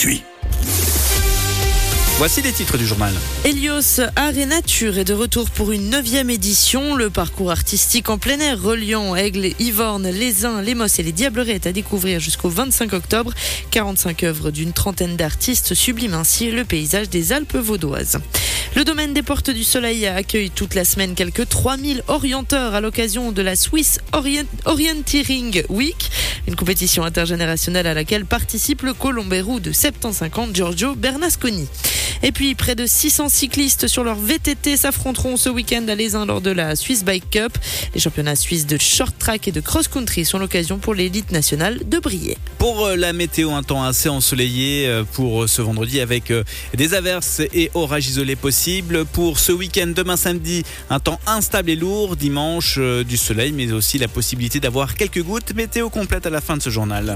Voici les titres du journal. Helios Art et Nature est de retour pour une 9e édition. Le parcours artistique en plein air reliant Aigle, Yvorne, Les Uns, Les Mosses et les Diablerets est à découvrir jusqu'au 25 octobre. 45 œuvres d'une trentaine d'artistes subliment ainsi le paysage des Alpes vaudoises. Le domaine des Portes du Soleil accueille toute la semaine quelques 3000 orienteurs à l'occasion de la Swiss Orienteering Week, une compétition intergénérationnelle à laquelle participe le colombérou de 75 ans Giorgio Bernasconi. Et puis, près de 600 cyclistes sur leur VTT s'affronteront ce week-end à Les Uns lors de la Swiss Bike Cup. Les championnats suisses de short track et de cross-country sont l'occasion pour l'élite nationale de briller. Pour la météo, un temps assez ensoleillé pour ce vendredi avec des averses et orages isolés possibles. Pour ce week-end, demain samedi, un temps instable et lourd. Dimanche, du soleil, mais aussi la possibilité d'avoir quelques gouttes. Météo complète à la fin de ce journal.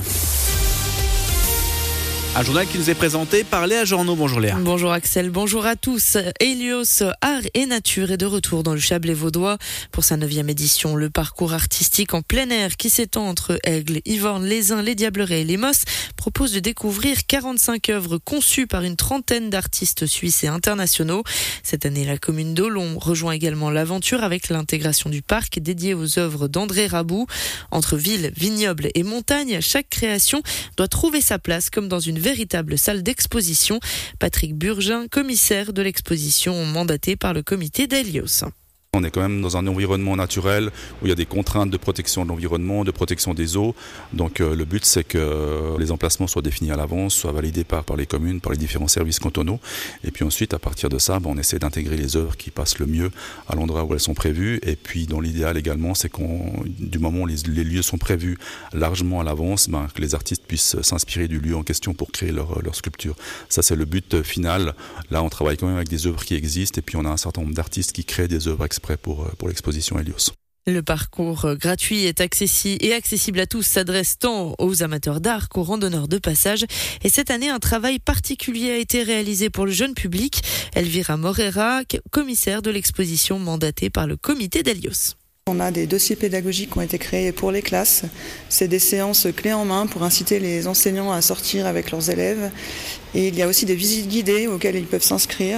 Un journal qui nous est présenté par Léa Journeau. Bonjour Léa. Bonjour Axel, bonjour à tous. Helios Art et Nature est de retour dans le Chablais vaudois pour sa 9e édition. Le parcours artistique en plein air qui s'étend entre Aigle, Yvorne, Les Uns, les Diablerets et les Mosses propose de découvrir 45 œuvres conçues par une trentaine d'artistes suisses et internationaux. Cette année, la commune d'Olon rejoint également l'aventure avec l'intégration du parc dédié aux œuvres d'André Rabou. Entre ville, vignoble et montagne, chaque création doit trouver sa place comme dans une véritable salle d'exposition. Patrick Burgin, commissaire de l'exposition mandaté par le comité d'Helios. On est quand même dans un environnement naturel où il y a des contraintes de protection de l'environnement, de protection des eaux. Donc le but, c'est que les emplacements soient définis à l'avance, soient validés par les communes, par les différents services cantonaux. Et puis ensuite, à partir de ça, on essaie d'intégrer les œuvres qui passent le mieux à l'endroit où elles sont prévues. Et puis dans l'idéal également, c'est du moment où les lieux sont prévus largement à l'avance, que les artistes puissent s'inspirer du lieu en question pour créer leur sculpture. Ça, c'est le but final. Là, on travaille quand même avec des œuvres qui existent et puis on a un certain nombre d'artistes qui créent des œuvres exprès pour l'exposition Helios. Le parcours gratuit est accessible à tous, s'adresse tant aux amateurs d'art qu'aux randonneurs de passage. Et cette année, un travail particulier a été réalisé pour le jeune public. Elvira Morera, commissaire de l'exposition mandatée par le comité d'Helios. On a des dossiers pédagogiques qui ont été créés pour les classes. C'est des séances clés en main pour inciter les enseignants à sortir avec leurs élèves. Et il y a aussi des visites guidées auxquelles ils peuvent s'inscrire.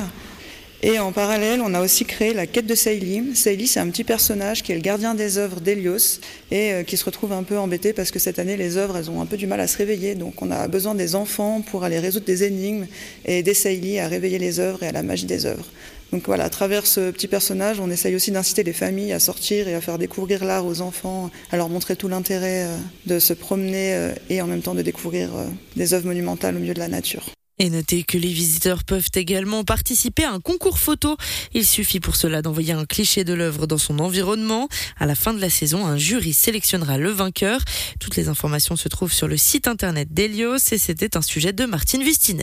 Et en parallèle, on a aussi créé la quête de Seili. Seili, c'est un petit personnage qui est le gardien des œuvres d'Helios et qui se retrouve un peu embêté parce que cette année, les œuvres, elles ont un peu du mal à se réveiller. Donc on a besoin des enfants pour aller résoudre des énigmes et aider Seili à réveiller les œuvres et à la magie des œuvres. Donc voilà, à travers ce petit personnage, on essaye aussi d'inciter les familles à sortir et à faire découvrir l'art aux enfants, à leur montrer tout l'intérêt de se promener et en même temps de découvrir des œuvres monumentales au milieu de la nature. Et notez que les visiteurs peuvent également participer à un concours photo. Il suffit pour cela d'envoyer un cliché de l'œuvre dans son environnement. À la fin de la saison, un jury sélectionnera le vainqueur. Toutes les informations se trouvent sur le site internet d'Helios et c'était un sujet de Martine Wistiner.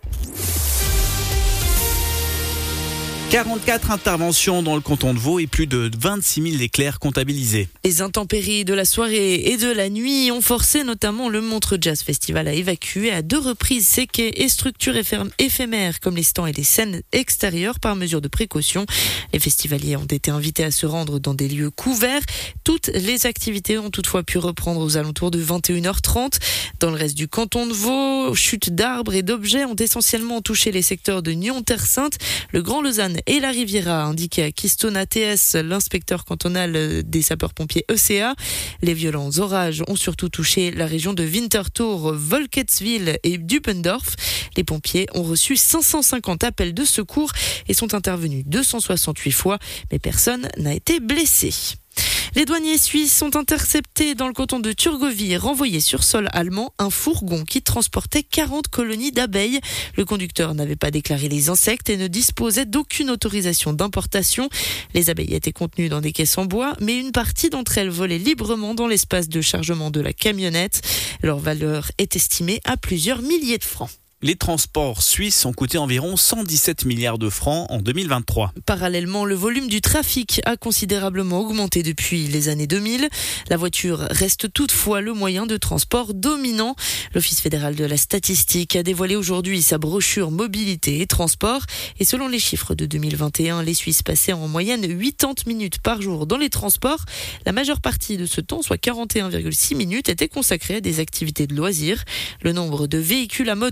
44 interventions dans le canton de Vaud et plus de 26 000 éclairs comptabilisés. Les intempéries de la soirée et de la nuit ont forcé notamment le Montreux Jazz Festival à évacuer à 2 reprises ses quais et structures éphémères comme les stands et les scènes extérieures par mesure de précaution. Les festivaliers ont été invités à se rendre dans des lieux couverts. Toutes les activités ont toutefois pu reprendre aux alentours de 21h30. Dans le reste du canton de Vaud, chutes d'arbres et d'objets ont essentiellement touché les secteurs de Nyon-Terre-Sainte, le Grand Lausanne et la Riviera, a indiqué à Keystone ATS l'inspecteur cantonal des sapeurs-pompiers ECA. Les violents orages ont surtout touché la région de Winterthur, Volketswil et Dubendorf. Les pompiers ont reçu 550 appels de secours et sont intervenus 268 fois, mais personne n'a été blessé. Les douaniers suisses ont intercepté dans le canton de Turgovie et renvoyé sur sol allemand un fourgon qui transportait 40 colonies d'abeilles. Le conducteur n'avait pas déclaré les insectes et ne disposait d'aucune autorisation d'importation. Les abeilles étaient contenues dans des caisses en bois, mais une partie d'entre elles volait librement dans l'espace de chargement de la camionnette. Leur valeur est estimée à plusieurs milliers de francs. Les transports suisses ont coûté environ 117 milliards de francs en 2023. Parallèlement, le volume du trafic a considérablement augmenté depuis les années 2000. La voiture reste toutefois le moyen de transport dominant. L'Office fédéral de la statistique a dévoilé aujourd'hui sa brochure mobilité et transport. Et selon les chiffres de 2021, les Suisses passaient en moyenne 80 minutes par jour dans les transports. La majeure partie de ce temps, soit 41,6 minutes, était consacrée à des activités de loisirs. Le nombre de véhicules à moteur en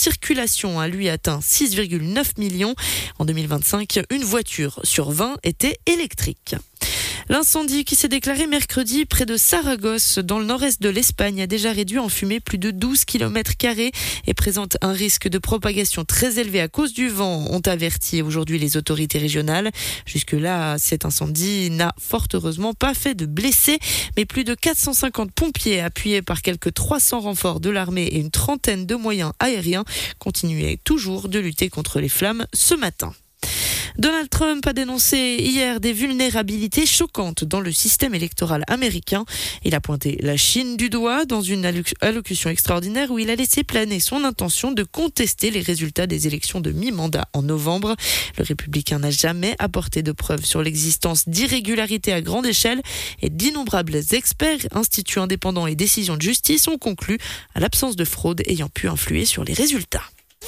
circulation a lui atteint 6,9 millions. En 2025, une voiture sur 20 était électrique. L'incendie qui s'est déclaré mercredi près de Saragosse, dans le nord-est de l'Espagne, a déjà réduit en fumée plus de 12 km² et présente un risque de propagation très élevé à cause du vent, ont averti aujourd'hui les autorités régionales. Jusque-là, cet incendie n'a fort heureusement pas fait de blessés, mais plus de 450 pompiers appuyés par quelques 300 renforts de l'armée et une trentaine de moyens aériens continuaient toujours de lutter contre les flammes ce matin. Donald Trump a dénoncé hier des vulnérabilités choquantes dans le système électoral américain. Il a pointé la Chine du doigt dans une allocution extraordinaire où il a laissé planer son intention de contester les résultats des élections de mi-mandat en novembre. Le républicain n'a jamais apporté de preuves sur l'existence d'irrégularités à grande échelle et d'innombrables experts, instituts indépendants et décisions de justice ont conclu à l'absence de fraude ayant pu influer sur les résultats.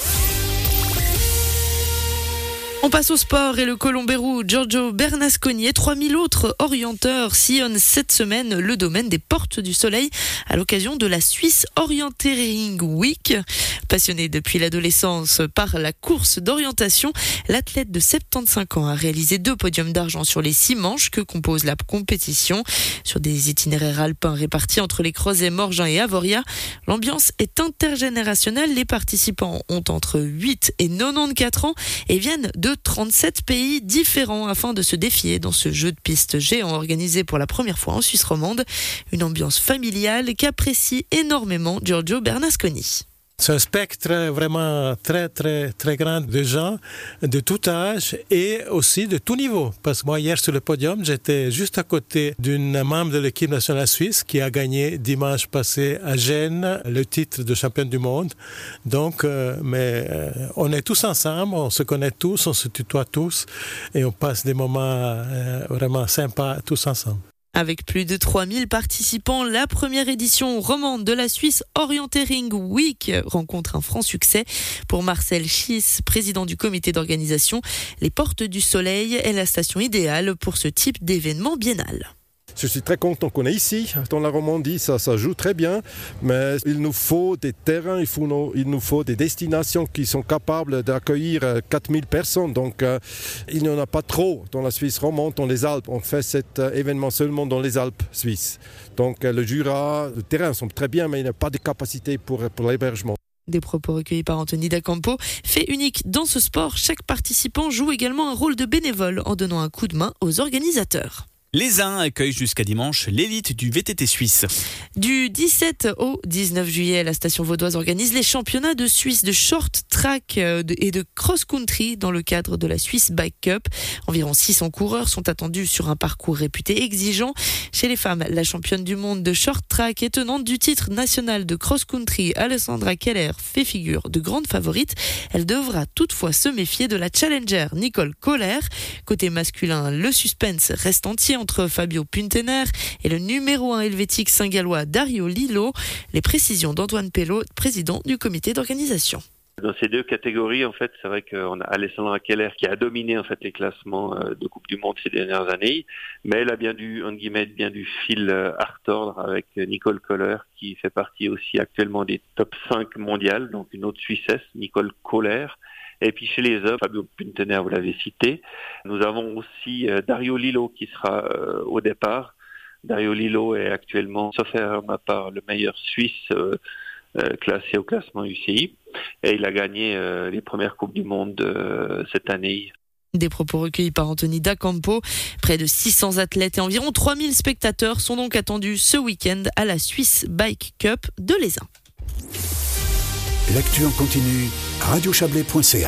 On passe au sport et le Colombero Giorgio Bernasconi et 3000 autres orienteurs sillonnent cette semaine le domaine des Portes du Soleil à l'occasion de la Swiss Orienteering Week. Passionné depuis l'adolescence par la course d'orientation, l'athlète de 75 ans a réalisé 2 podiums d'argent sur les 6 manches que compose la compétition. Sur des itinéraires alpins répartis entre les Creusets, Morgin et Avoria, l'ambiance est intergénérationnelle. Les participants ont entre 8 et 94 ans et viennent de 37 pays différents afin de se défier dans ce jeu de piste géant organisé pour la première fois en Suisse romande. Une ambiance familiale qu'apprécie énormément Giorgio Bernasconi. C'est un spectre vraiment très, très, très grand de gens de tout âge et aussi de tout niveau. Parce que moi, hier sur le podium, j'étais juste à côté d'une membre de l'équipe nationale suisse qui a gagné dimanche passé à Gênes le titre de championne du monde. Donc, on est tous ensemble, on se connaît tous, on se tutoie tous et on passe des moments vraiment sympas tous ensemble. Avec plus de 3000 participants, la première édition romande de la Swiss Orienteering Week rencontre un franc succès. Pour Marcel Schiess, président du comité d'organisation, les Portes du Soleil est la station idéale pour ce type d'événement biennal. Je suis très content qu'on est ici, dans la Romandie, ça joue très bien, mais il nous faut des terrains, il nous faut des destinations qui sont capables d'accueillir 4000 personnes. Donc il n'y en a pas trop dans la Suisse romande, dans les Alpes. On fait cet événement seulement dans les Alpes suisses. Donc le Jura, le terrain sont très bien, mais il n'y a pas de capacité pour l'hébergement. Des propos recueillis par Anthony D'Acampo. Fait unique dans ce sport, chaque participant joue également un rôle de bénévole en donnant un coup de main aux organisateurs. Les Uns accueillent jusqu'à dimanche l'élite du VTT suisse. Du 17 au 19 juillet, la station vaudoise organise les championnats de Suisse de short track et de cross-country dans le cadre de la Swiss Bike Cup. Environ 600 coureurs sont attendus sur un parcours réputé exigeant. Chez les femmes, la championne du monde de short track et tenante du titre national de cross-country, Alessandra Keller, fait figure de grande favorite. Elle devra toutefois se méfier de la challenger Nicole Kohler. Côté masculin, le suspense reste entier entre Fabio Puntener et le numéro 1 helvétique saint-gallois Dario Lillo. Les précisions d'Antoine Pelot, président du comité d'organisation. Dans ces 2 catégories, en fait, c'est vrai qu'on a Alessandra Keller qui a dominé en fait les classements de Coupe du Monde ces dernières années, mais elle a bien du fil à retordre avec Nicole Kohler qui fait partie aussi actuellement des top 5 mondiales, donc une autre Suissesse, Nicole Kohler. Et puis chez les hommes, Fabio Puntener, vous l'avez cité. Nous avons aussi Dario Lillo qui sera au départ. Dario Lillo est actuellement, sauf erreur de ma part, le meilleur Suisse classé au classement UCI. Et il a gagné les premières Coupes du Monde cette année. Des propos recueillis par Anthony D'Acampo. Près de 600 athlètes et environ 3000 spectateurs sont donc attendus ce week-end à la Swiss Bike Cup de Les Uns. L'actu en continu, radiochablais.ch.